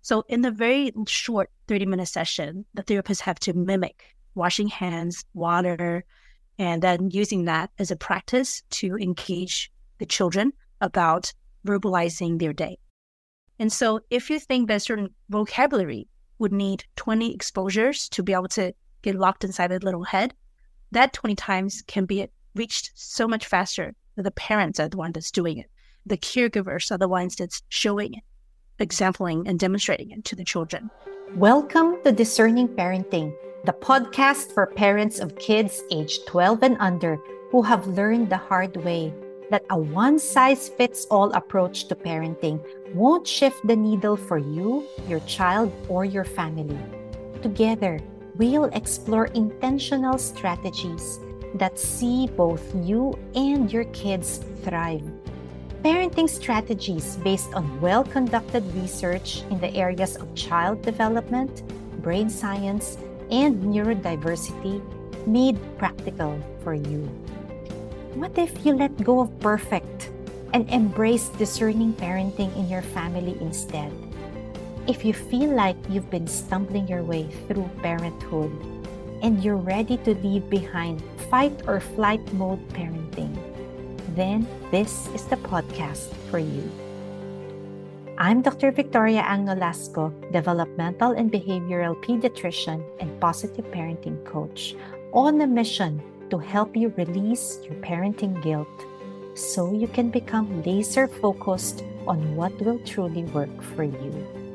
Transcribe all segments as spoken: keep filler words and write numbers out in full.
So in the very short thirty minute session, the therapists have to mimic washing hands, water, and then using that as a practice to engage the children about verbalizing their day. And so if you think that certain vocabulary would need twenty exposures to be able to get locked inside the little head, that twenty times can be reached so much faster that the parents are the one that's doing it. The caregivers are the ones that's showing it, exempling and demonstrating it to the children. Welcome to Discerning Parenting, the podcast for parents of kids aged twelve and under who have learned the hard way that a one-size-fits-all approach to parenting won't shift the needle for you, your child, or your family. Together, we'll explore intentional strategies that see both you and your kids thrive. Parenting strategies based on well-conducted research in the areas of child development, brain science, and neurodiversity made practical for you. What if you let go of perfect and embrace discerning parenting in your family instead? If you feel like you've been stumbling your way through parenthood and you're ready to leave behind fight or flight mode parenting, then this is the podcast for you. I'm Doctor Victoria Ang Nolasco, developmental and behavioral pediatrician and positive parenting coach, on a mission to help you release your parenting guilt so you can become laser focused on what will truly work for you.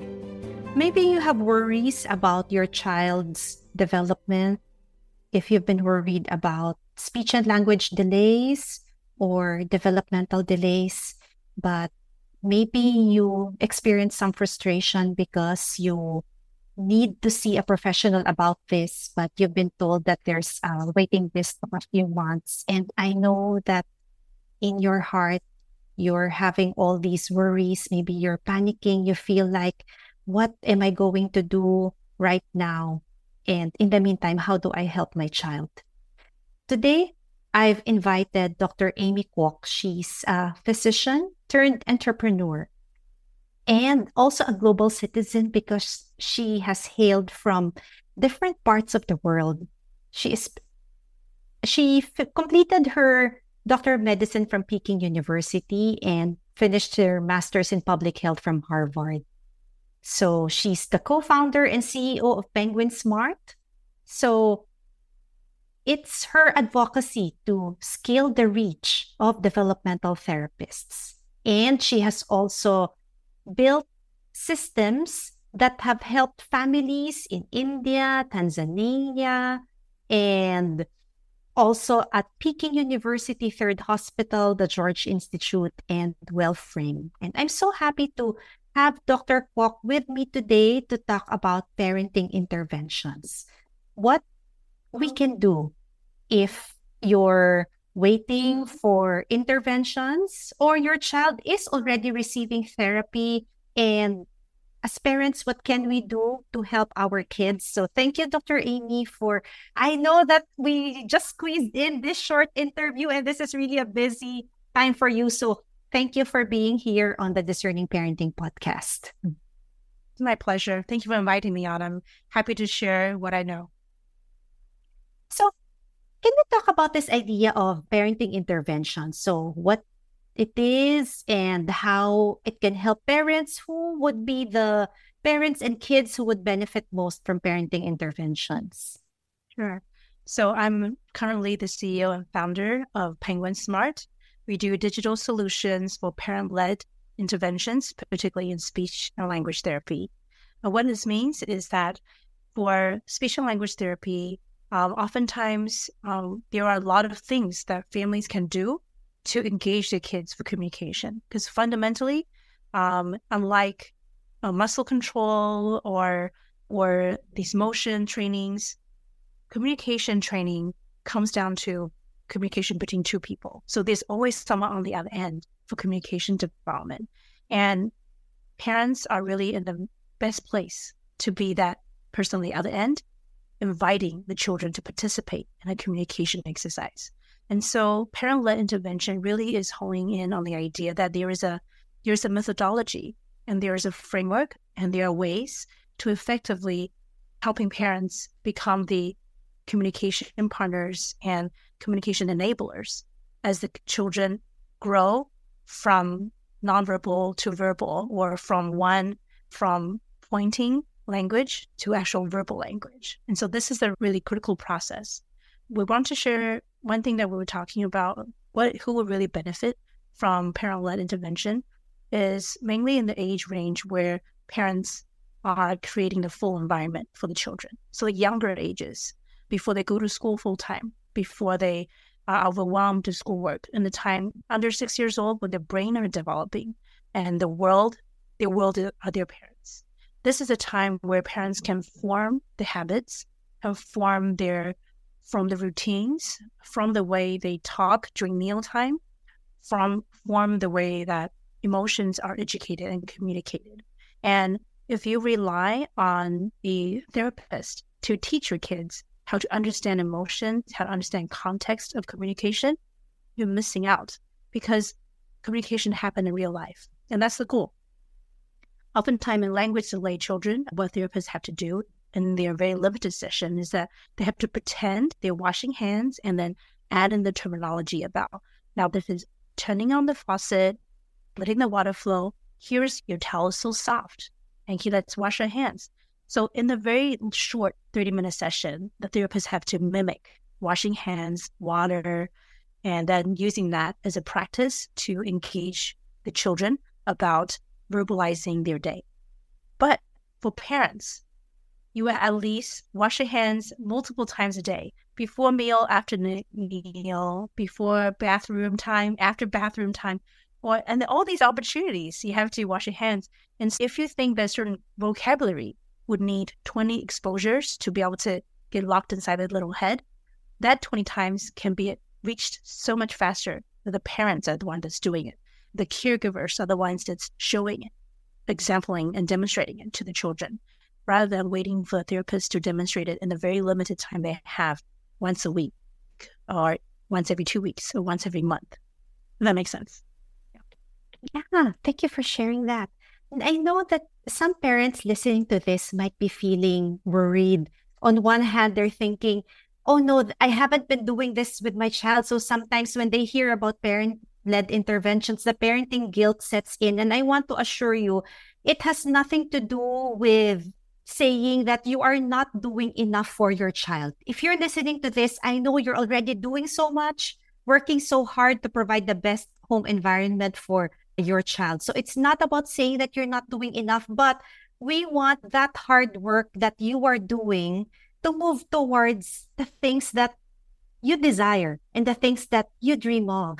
Maybe you have worries about your child's development. If you've been worried about speech and language delays or developmental delays, but maybe you experience some frustration because you need to see a professional about this, but you've been told that there's a waiting list of a few months. And I know that in your heart, you're having all these worries. Maybe you're panicking. You feel like, what am I going to do right now? And in the meantime, how do I help my child? Today, I've invited Doctor Amy Kwok. She's a physician turned entrepreneur and also a global citizen because she has hailed from different parts of the world. She is she f- completed her Doctor of Medicine from Peking University and finished her Master's in Public Health from Harvard. So she's the co-founder and C E O of Penguin Smart. So it's her advocacy to scale the reach of developmental therapists. And she has also built systems that have helped families in India, Tanzania, and also at Peking University Third Hospital, the George Institute, and WellFrame. And I'm so happy to have Doctor Kwok with me today to talk about parenting interventions. What we can do if you're waiting for interventions or your child is already receiving therapy, and as parents, what can we do to help our kids? So thank you, Doctor Amy, for, I know that we just squeezed in this short interview and this is really a busy time for you. So thank you for being here on the Discerning Parenting podcast. It's my pleasure. Thank you for inviting me on. I'm happy to share what I know. So can we talk about this idea of parenting intervention? So what it is and how it can help parents. Who would be the parents and kids who would benefit most from parenting interventions? Sure. So I'm currently the C E O and founder of Penguin Smart. We do digital solutions for parent-led interventions, particularly in speech and language therapy. And what this means is that for speech and language therapy, Um, oftentimes, um, there are a lot of things that families can do to engage their kids for communication. Because fundamentally, um, unlike uh, muscle control or or these motion trainings, communication training comes down to communication between two people. So there's always someone on the other end for communication development. And parents are really in the best place to be that person on the other end, inviting the children to participate in a communication exercise. And so parent-led intervention really is honing in on the idea that there is a there's a methodology and there is a framework And there are ways to effectively helping parents become the communication partners and communication enablers as the children grow from nonverbal to verbal, or from one, from pointing language to actual verbal language. And so this is a really critical process. We want to share one thing that we were talking about, what who will really benefit from parent-led intervention is mainly in the age range where parents are creating the full environment for the children. So the younger ages, before they go to school full-time, before they are overwhelmed with schoolwork, and the time under six years old when their brain are developing and the world, their world are their parents. This is a time where parents can form the habits, can form their, from the routines, from the way they talk during mealtime, from form the way that emotions are educated and communicated. And if you rely on the therapist to teach your kids how to understand emotions, how to understand context of communication, you're missing out, because communication happens in real life. And that's the goal. Oftentimes in language delay children, what therapists have to do in their very limited session is that they have to pretend they're washing hands and then add in the terminology about, now this is turning on the faucet, letting the water flow. Here's your towel is so soft. And he let's wash our hands. So in the very short thirty minute session, the therapists have to mimic washing hands, water, and then using that as a practice to engage the children about verbalizing their day. But for parents, you will at least wash your hands multiple times a day, before meal, after meal, before bathroom time, after bathroom time, or and all these opportunities, you have to wash your hands. And if you think that certain vocabulary would need twenty exposures to be able to get locked inside the little head, that twenty times can be reached so much faster that the parents are the one that's doing it. The caregivers are the ones that's showing it, exempling and demonstrating it to the children, rather than waiting for a therapist to demonstrate it in the very limited time they have once a week, or once every two weeks, or once every month. Does that make sense? Yeah, yeah, thank you for sharing that. And I know that some parents listening to this might be feeling worried. On one hand, they're thinking, oh no, I haven't been doing this with my child. So sometimes when they hear about parent-led interventions, the parenting guilt sets in. And I want to assure you, it has nothing to do with saying that you are not doing enough for your child. If you're listening to this, I know you're already doing so much, working so hard to provide the best home environment for your child. So it's not about saying that you're not doing enough, but we want that hard work that you are doing to move towards the things that you desire and the things that you dream of.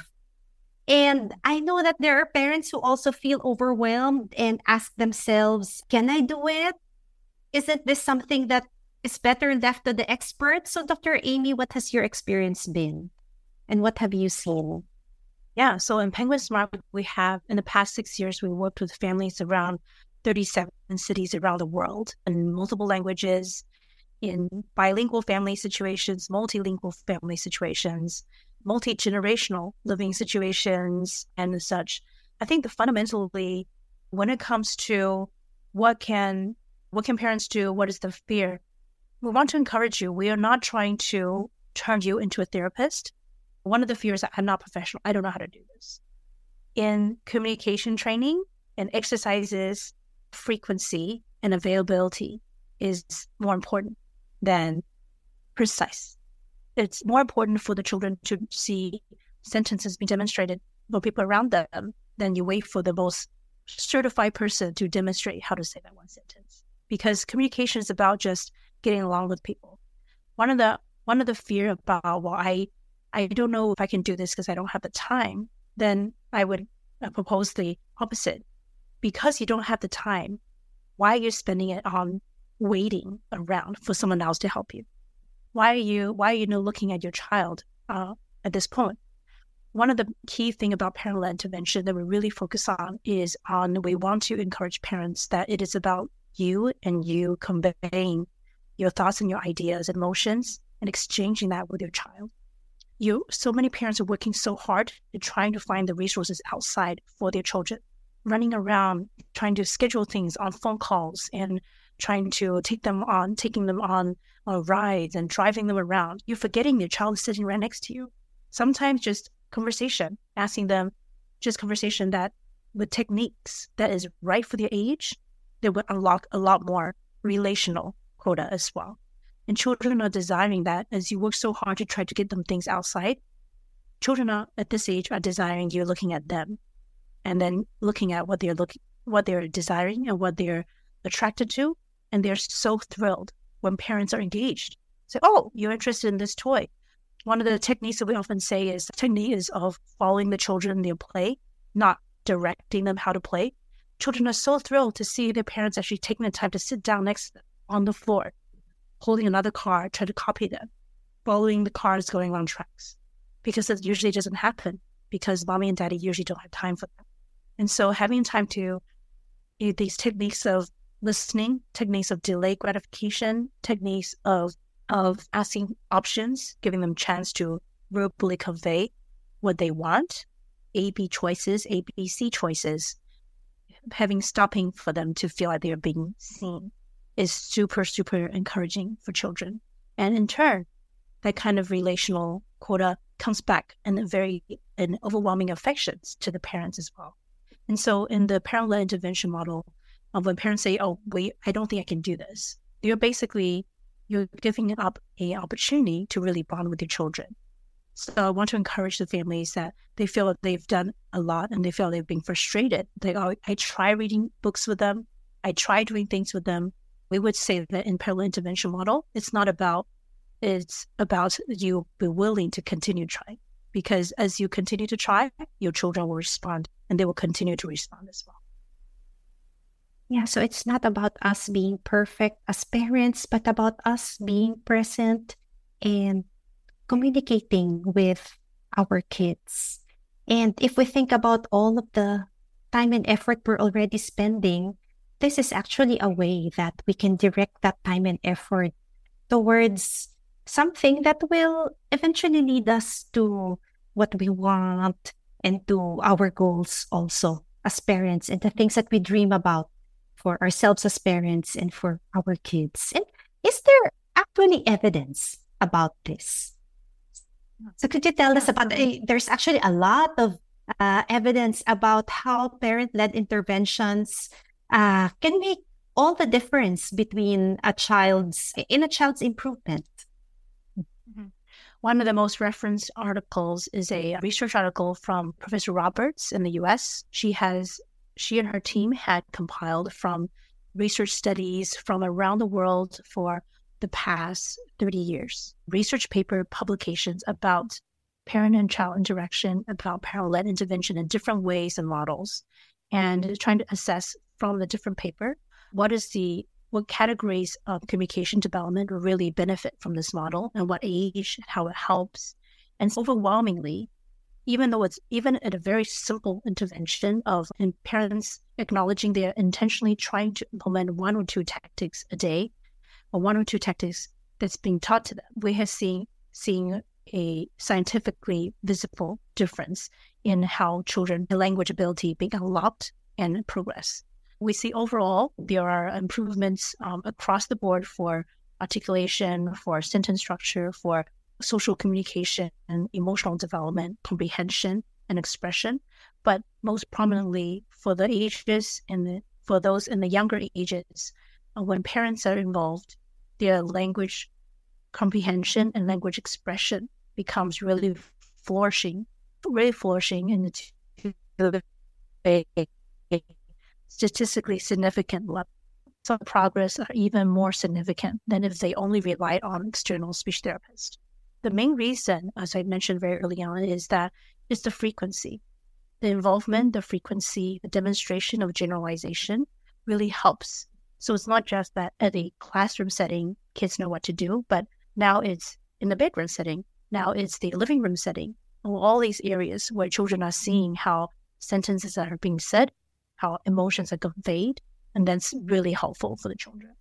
And I know that there are parents who also feel overwhelmed and ask themselves, can I do it? Isn't this something that is better left to the experts? So Doctor Amy, what has your experience been? And what have you seen? Yeah, so in Penguin Smart, we have, in the past six years, we worked with families around thirty-seven cities around the world in multiple languages, in bilingual family situations, multilingual family situations, multi-generational living situations, and such. I think that fundamentally, when it comes to what can what can parents do, what is the fear, we want to encourage you. We are not trying to turn you into a therapist. One of the fears that I'm not professional, I don't know how to do this. In communication training and exercises, frequency and availability is more important than precise. It's more important for the children to see sentences being demonstrated for people around them than you wait for the most certified person to demonstrate how to say that one sentence. Because communication is about just getting along with people. One of the one of the fear about, well, I I don't know if I can do this because I don't have the time, then I would propose the opposite. Because you don't have the time, why are you spending it on waiting around for someone else to help you? Why are you why are you not looking at your child uh, at this point? One of the key thing about parent-led intervention that we really focus on is on we want to encourage parents that it is about you and you conveying your thoughts and your ideas and emotions and exchanging that with your child. You, so many parents are working so hard to trying to find the resources outside for their children. running around trying to schedule things on phone calls and trying to take them on, taking them on uh, rides and driving them around, you're forgetting your child is sitting right next to you. Sometimes just conversation, asking them just conversation that with techniques that is right for their age, they would unlock a lot more relational quota as well. And children are desiring that as you work so hard to try to get them things outside. Children are at this age are desiring you looking at them and then looking at what they're looking, what they're desiring and what they're attracted to. And they're so thrilled when parents are engaged. Say, oh, you're interested in this toy. One of the techniques that we often say is the technique is of following the children in their play, not directing them how to play. Children are so thrilled to see their parents actually taking the time to sit down next to them on the floor, holding another car, try to copy them, following the cars going on tracks. Because it usually doesn't happen because mommy and daddy usually don't have time for that. And so having time to use these techniques of listening, techniques of delayed gratification, techniques of of asking options, giving them chance to verbally convey what they want, A B choices, A B C choices, having stopping for them to feel like they're being seen is super, super encouraging for children. And in turn, that kind of relational quota comes back in a very in overwhelming affections to the parents as well. And so in the parent-led intervention model, of when parents say, oh, wait, I don't think I can do this, you're basically, you're giving up an opportunity to really bond with your children. So I want to encourage the families that they feel that they've done a lot and they feel they've been frustrated. They oh, I try reading books with them. I try doing things with them. We would say that in parent intervention model, it's not about, it's about you be willing to continue trying. Because as you continue to try, your children will respond and they will continue to respond as well. Yeah, so it's not about us being perfect as parents, but about us being present and communicating with our kids. And if we think about all of the time and effort we're already spending, this is actually a way that we can direct that time and effort towards something that will eventually lead us to what we want and to our goals also as parents and the things that we dream about for ourselves as parents and for our kids. And is there actually evidence about this? So could you tell us about, uh, there's actually a lot of uh, evidence about how parent-led interventions uh, can make all the difference between a child's, in a child's improvement. Mm-hmm. One of the most referenced articles is a research article from Professor Roberts in the U S. She has She and her team had compiled from research studies from around the world for the past thirty years. Research paper publications about parent and child interaction, about parent-led intervention in different ways and models, and trying to assess from the different paper what is the what categories of communication development really benefit from this model and what age, how it helps. And overwhelmingly, even though it's even at a very simple intervention of and parents acknowledging they're intentionally trying to implement one or two tactics a day, or one or two tactics that's being taught to them, we have seen seeing a scientifically visible difference in how children language ability being unlocked and progress. We see overall there are improvements um, across the board for articulation, for sentence structure, for social communication and emotional development, comprehension and expression, but most prominently for the ages and the, for those in the younger ages, uh, when parents are involved, their language comprehension and language expression becomes really flourishing, really flourishing in the a, a statistically significant level. Some progress are even more significant than if they only relied on external speech therapists. The main reason, as I mentioned very early on, is that it's the frequency. The involvement, the frequency, the demonstration of generalization really helps. So it's not just that at a classroom setting, kids know what to do, but now it's in the bedroom setting. Now it's the living room setting. All these areas where children are seeing how sentences are being said, how emotions are conveyed, and that's really helpful for the children.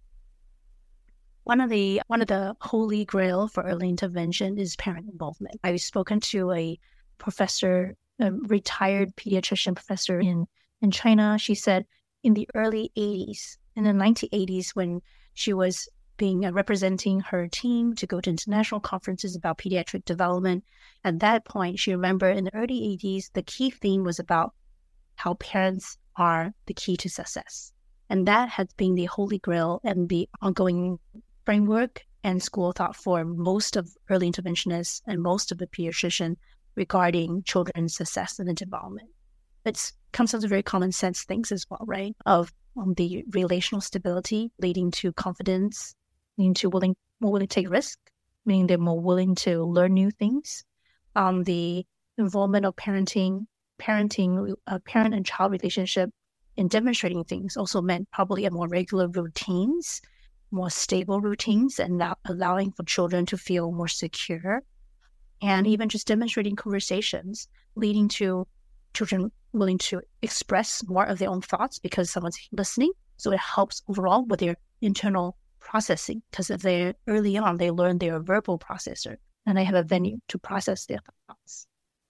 One of the one of the holy grail for early intervention is parent involvement. I've spoken to a professor, a retired pediatrician professor in In China, she said in the early eighties, in the nineteen eighties, when she was being uh, representing her team to go to international conferences about pediatric development, at that point, she remembered in the early eighties, the key theme was about how parents are the key to success. And that has been the holy grail and the ongoing framework and school of thought for most of early interventionists and most of the pediatricians regarding children's success and development. It comes down to very common sense things as well, right? Of um, the relational stability leading to confidence, leading to willing, more willing to take risk, meaning they're more willing to learn new things. Um, the involvement of parenting, parenting, uh, parent and child relationship in demonstrating things also meant probably a more regular routines, more stable routines, and not allowing for children to feel more secure. And even just demonstrating conversations, leading to children willing to express more of their own thoughts because someone's listening. So it helps overall with their internal processing, because if they're early on, they learn their verbal processor and they have a venue to process their thoughts.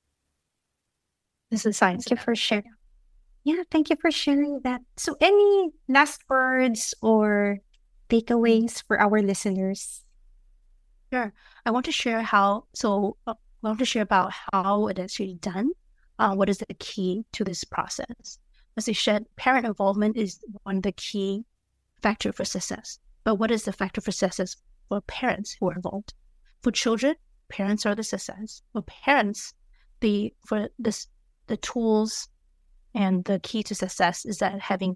This is science. Thank you for sharing. Yeah, thank you for sharing that. So any last words or takeaways for our listeners? Sure. I want to share how, so uh, I want to share about how it is actually done. Uh, what is the key to this process? As I said, parent involvement is one of the key factor for success. But what is the factor for success for parents who are involved? For children, parents are the success. For parents, the for this the tools and the key to success is that having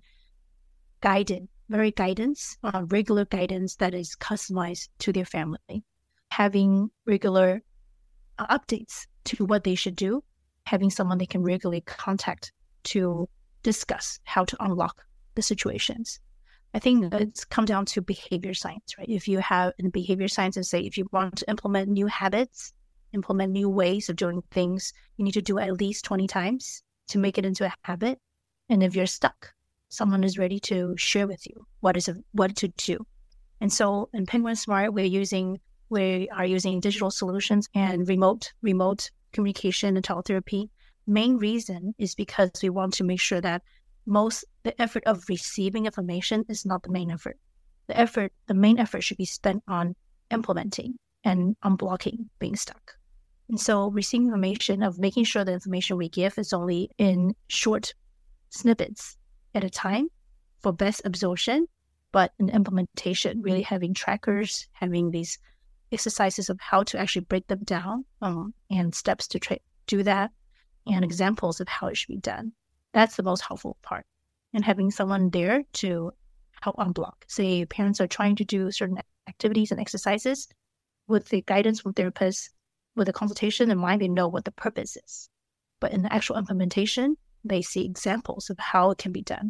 guided, very guidance, uh, regular guidance that is customized to their family, having regular uh, updates to what they should do, having someone they can regularly contact to discuss how to unlock the situations. I think it's come down to behavior science, right? If you have in behavior science and say, if you want to implement new habits, implement new ways of doing things, you need to do it at least twenty times to make it into a habit. And if you're stuck, someone is ready to share with you what is a, what to do. And so in Penguin Smart, we're using we are using digital solutions and remote remote communication and teletherapy. Main reason is because we want to make sure that most the effort of receiving information is not the main effort. The effort, the main effort should be spent on implementing and unblocking being stuck. And so receiving information of making sure the information we give is only in short snippets at a time for best absorption, but in implementation, really having trackers, having these exercises of how to actually break them down um, and steps to tra- do that and examples of how it should be done. That's the most helpful part. And having someone there to help unblock. Say parents are trying to do certain activities and exercises with the guidance from therapists, with a consultation in mind, they know what the purpose is. But in the actual implementation, they see examples of how it can be done.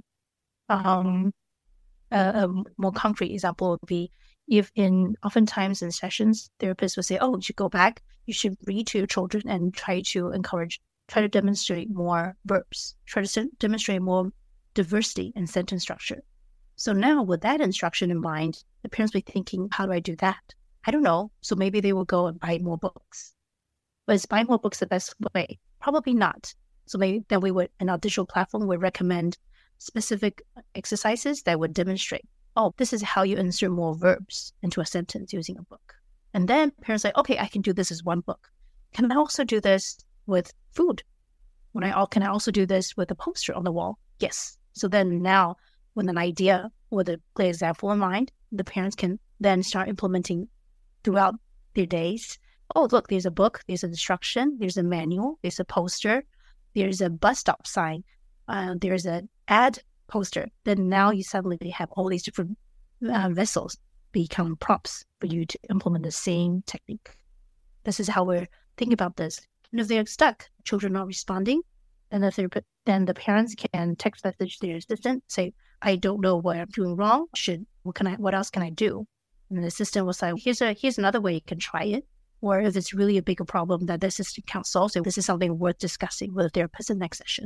Um, a, a more concrete example would be if in oftentimes in sessions, therapists will say, oh, you should go back, you should read to your children and try to encourage, try to demonstrate more verbs, try to demonstrate more diversity in sentence structure. So now with that instruction in mind, the parents will be thinking, how do I do that? I don't know. So maybe they will go and buy more books. But is buying more books the best way? Probably not. So maybe then we would, in our digital platform, would recommend specific exercises that would demonstrate, oh, this is how you insert more verbs into a sentence using a book. And then parents say, okay, I can do this as one book. Can I also do this with food? When I can I also do this with a poster on the wall? Yes. So then now, with an idea with a clear example in mind, the parents can then start implementing throughout their days. Oh, look, there's a book, there's an instruction, there's a manual, there's a poster, there's a bus stop sign, uh, there's an ad poster. Then now you suddenly have all these different uh, vessels become prompts for you to implement the same technique. This is how we're thinking about this. And if they're stuck, children not responding, then if they're, then the parents can text message their assistant, say, I don't know what I'm doing wrong. Should what can I? What else can I do? And the assistant will say, here's a here's another way you can try it. Or if it's really a bigger problem that the assistant can't solve, so this is something worth discussing with a therapist in the next session.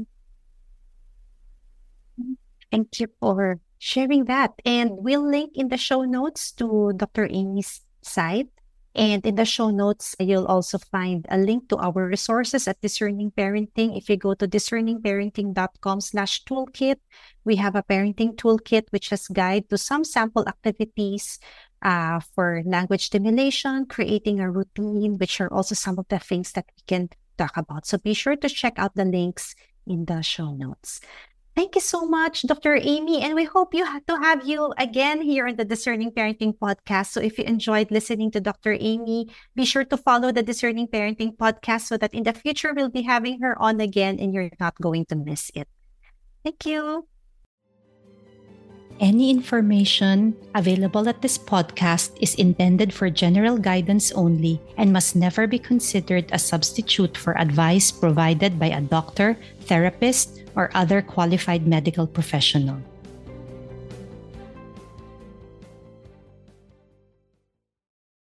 Thank you for sharing that. And we'll link in the show notes to Doctor Amy's site And in the show notes, you'll also find a link to our resources at Discerning Parenting. If you go to discerningparenting.com slash toolkit, we have a parenting toolkit which has guide to some sample activities uh, for language stimulation, creating a routine, which are also some of the things that we can talk about. So be sure to check out the links in the show notes. Thank you so much, Doctor Amy, and we hope you have to have you again here on the Discerning Parenting Podcast. So if you enjoyed listening to Doctor Amy, be sure to follow the Discerning Parenting Podcast so that in the future we'll be having her on again and you're not going to miss it. Thank you. Any information available at this podcast is intended for general guidance only and must never be considered a substitute for advice provided by a doctor, therapist, or other qualified medical professional.